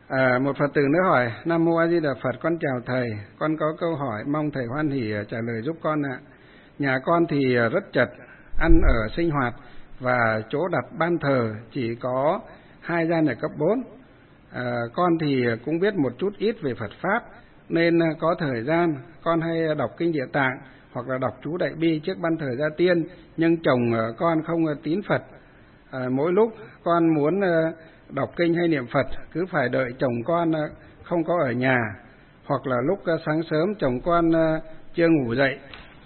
Một Phật tử nữa hỏi: Nam Mô A Di Đà Phật, con chào thầy, con có câu hỏi mong thầy hoan hỷ trả lời giúp con ạ. Nhà con thì rất chật, ăn ở sinh hoạt và chỗ đặt ban thờ chỉ có 2 gian ở cấp 4. Con thì cũng biết một chút ít về Phật Pháp, nên có thời gian con hay đọc kinh Địa Tạng hoặc là đọc chú Đại Bi trước ban thờ gia tiên, nhưng chồng con không tín Phật. Mỗi lúc con muốn đọc kinh hay niệm Phật cứ phải đợi chồng con không có ở nhà, hoặc là lúc sáng sớm chồng con chưa ngủ dậy.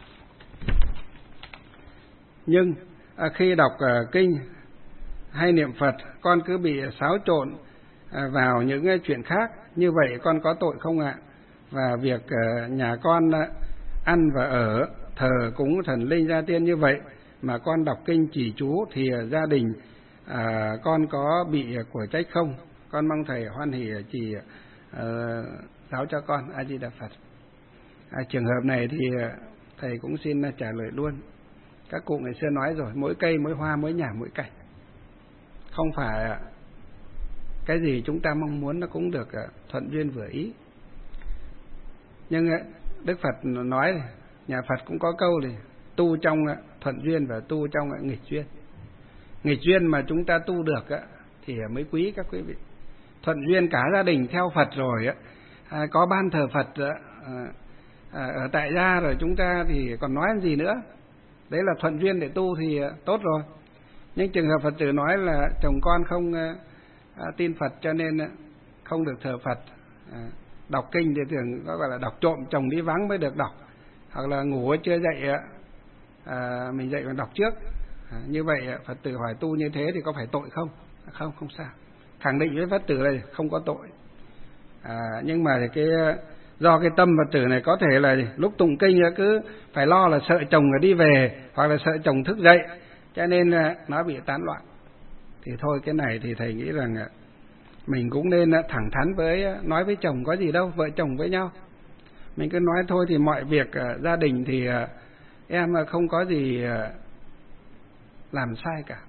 Nhưng khi đọc kinh hay niệm Phật, con cứ bị xáo trộn vào những chuyện khác. Như vậy con có tội không ạ? Và việc nhà con ăn và ở, thờ cúng thần linh gia tiên như vậy mà con đọc kinh trì chú thì gia đình con có bị của trách không? Con mong thầy hoan hỷ chỉ giáo cho con. A Di Đà Phật. Trường hợp này thì thầy cũng xin trả lời luôn. Các cụ ngày xưa nói rồi, mỗi cây mỗi hoa, mỗi nhà mỗi cảnh. Không phải cái gì chúng ta mong muốn nó cũng được thuận duyên vừa ý. Nhưng Đức Phật nói, nhà Phật cũng có câu này: tu trong thuận duyên và tu trong nghịch duyên. Nghịch duyên mà chúng ta tu được thì mới quý các quý vị. Thuận duyên cả gia đình theo Phật rồi, có ban thờ Phật ở tại gia rồi, chúng ta thì còn nói gì nữa. Đấy là thuận duyên để tu thì tốt rồi. Nhưng trường hợp Phật tử nói là chồng con không tin Phật cho nên không được thờ Phật, đọc kinh thì thường có gọi là đọc trộm, chồng đi vắng mới được đọc, hoặc là ngủ chưa dậy mình dậy và đọc trước. Như vậy Phật tử hỏi tu như thế thì có phải tội không? Không sao. Khẳng định với Phật tử là không có tội. Nhưng mà do cái tâm Phật tử này có thể là lúc tụng kinh cứ phải lo là sợ chồng đi về, hoặc là sợ chồng thức dậy, cho nên nó bị tán loạn. Thì thôi, cái này thì thầy nghĩ rằng mình cũng nên thẳng thắn nói với chồng, có gì đâu, vợ chồng với nhau. Mình cứ nói thôi thì mọi việc gia đình thì em không có gì làm sai cả.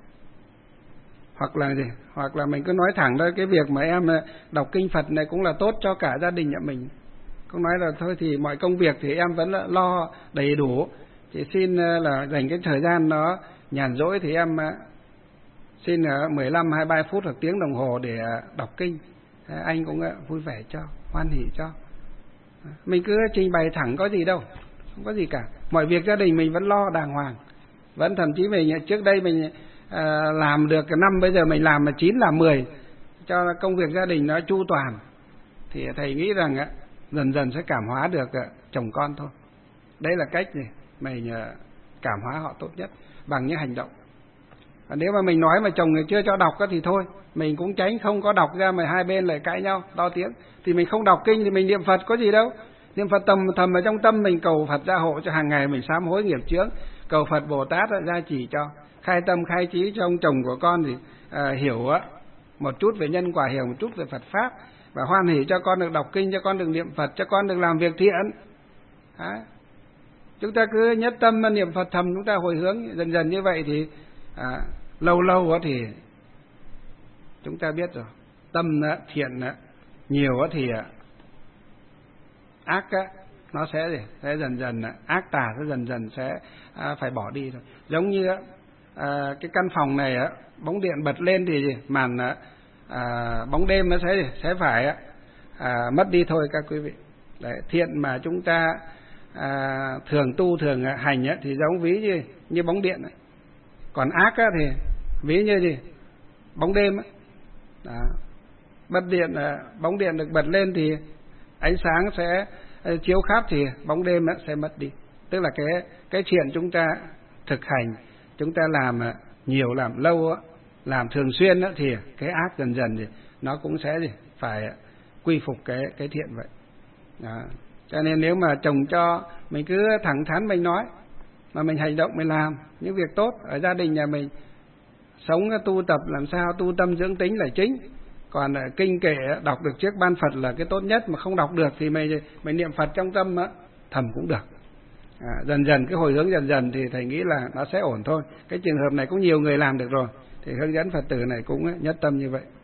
Hoặc là mình cứ nói thẳng ra cái việc mà em đọc kinh Phật này cũng là tốt cho cả gia đình nhà mình. Không nói là thôi thì mọi công việc thì em vẫn lo đầy đủ, thì xin là dành cái thời gian nó nhàn rỗi thì em xin 15-23 phút hoặc tiếng đồng hồ để đọc kinh. Anh cũng vui vẻ cho, hoan hỷ cho. Mình cứ trình bày thẳng, có gì đâu, không có gì cả. Mọi việc gia đình mình vẫn lo đàng hoàng. Vẫn thậm chí mình trước đây mình làm được 5, bây giờ mình làm 9 làm 10, cho công việc gia đình nó chu toàn. Thì thầy nghĩ rằng dần dần sẽ cảm hóa được chồng con thôi. Đấy là cách mình cảm hóa họ tốt nhất, bằng những hành động. Nếu mà mình nói mà chồng chưa cho đọc thì thôi, mình cũng tránh không có đọc ra mà hai bên lại cãi nhau to tiếng. Thì mình không đọc kinh thì mình niệm Phật có gì đâu. Niệm Phật thầm ở trong tâm mình, cầu Phật gia hộ cho hàng ngày mình sám hối nghiệp chướng, cầu Phật Bồ Tát gia trì cho, khai tâm khai trí cho ông chồng của con thì hiểu một chút về nhân quả, hiểu một chút về Phật Pháp, và hoan hỷ cho con được đọc kinh, cho con được niệm Phật, cho con được làm việc thiện. Chúng ta cứ nhất tâm niệm Phật thầm, chúng ta hồi hướng dần dần như vậy thì lâu lâu thì chúng ta biết rồi, tâm thiện nhiều thì ác nó sẽ dần dần, ác tà sẽ dần dần sẽ phải bỏ đi thôi. Giống như cái căn phòng này bóng điện bật lên thì màn bóng đêm nó sẽ phải mất đi thôi các quý vị. Đấy, thiện mà chúng ta thường tu thường hành thì giống ví như bóng điện ấy. Còn ác thì ví như gì? Bóng đêm ấy. Bật điện, bóng điện được bật lên thì ánh sáng sẽ chiếu khắp, thì bóng đêm sẽ mất đi. Tức là cái chuyện chúng ta thực hành, chúng ta làm nhiều, làm lâu, làm thường xuyên thì cái ác dần dần thì nó cũng sẽ phải quy phục cái thiện vậy. Cho nên nếu mà chồng cho, mình cứ thẳng thắn mình nói, mà mình hành động, mình làm những việc tốt ở gia đình nhà mình, sống tu tập làm sao tu tâm dưỡng tính là chính. Còn kinh kệ đọc được trước ban Phật là cái tốt nhất, mà không đọc được thì mình niệm Phật trong tâm thầm cũng được. Dần dần cái hồi hướng dần dần thì thầy nghĩ là nó sẽ ổn thôi. Cái trường hợp này cũng nhiều người làm được rồi, thì hướng dẫn Phật tử này cũng nhất tâm như vậy.